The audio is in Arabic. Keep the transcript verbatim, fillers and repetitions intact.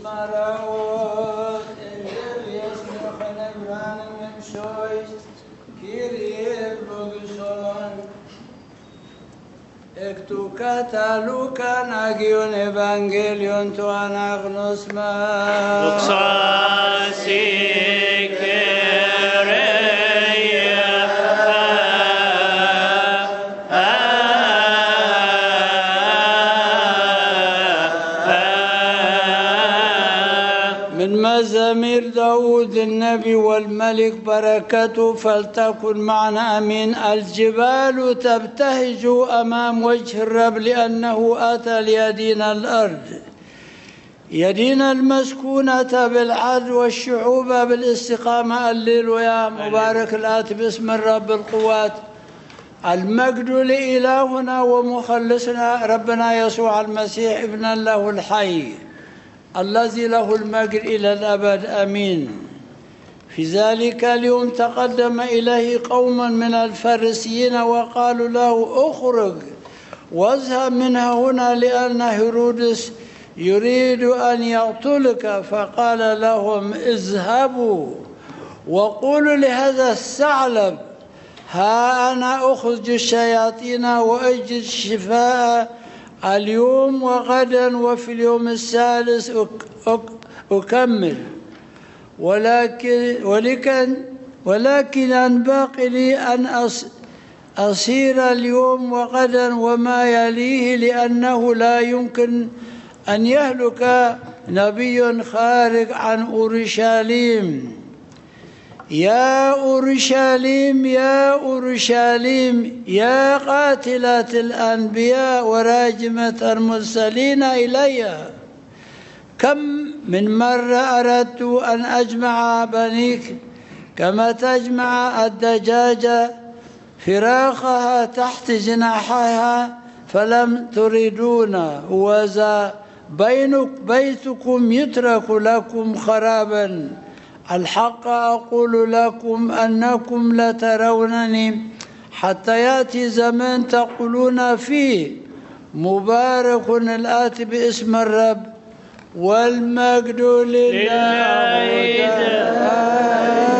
Ismaraot, Elias Mechanebran, Shoist, Kyrie Bogusolon, Ektukata Luca Nagion Evangelion to Anagnosma. من مزامير داود النبي والملك بركته فلتكن معنا أمين. الجبال تبتهج أمام وجه الرب لأنه أتى ليدين الأرض، يدين المسكونة بالعدل والشعوب بالاستقامة. الليل ويا مبارك الآتي باسم الرب القوات. المجد لإلهنا ومخلصنا ربنا يسوع المسيح ابن الله الحي الذي له المجد إلى الأبد آمين. في ذلك اليوم تقدم إليه قوما من الفريسيين وقالوا له اخرج واذهب من هنا لأن هيرودس يريد أن يقتلك. فقال لهم اذهبوا وقولوا لهذا الثعلب ها أنا أخرج الشياطين وأجد الشفاء اليوم وغدا وفي اليوم الثالث أكمل. ولكن ولكن ولكن أنبغي لي أن أصير اليوم وغدا وما يليه، لأنه لا يمكن أن يهلك نبي خارج عن أورشليم. يا أورشليم يا أورشليم يا قاتلة الأنبياء وراجمة المرسلين إليها، كم من مرة أردت أن أجمع بنيك كما تجمع الدجاجة فراخها تحت جناحها فلم تريدون، وذا بيتكم يترك لكم خرابا. الحق أقول لكم أنكم لترونني حتى يأتي زمان تقولون فيه مبارك الآتي باسم الرب والمجد لله.